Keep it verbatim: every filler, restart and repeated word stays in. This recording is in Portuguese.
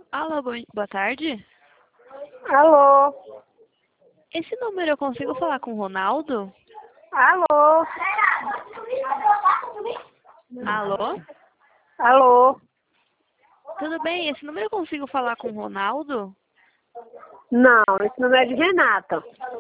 Alô, bo- boa tarde. Alô? Esse número eu consigo falar com o Ronaldo? Alô? Alô? Alô? Tudo bem? Esse número eu consigo falar com o Ronaldo? Não, esse número é de Renata.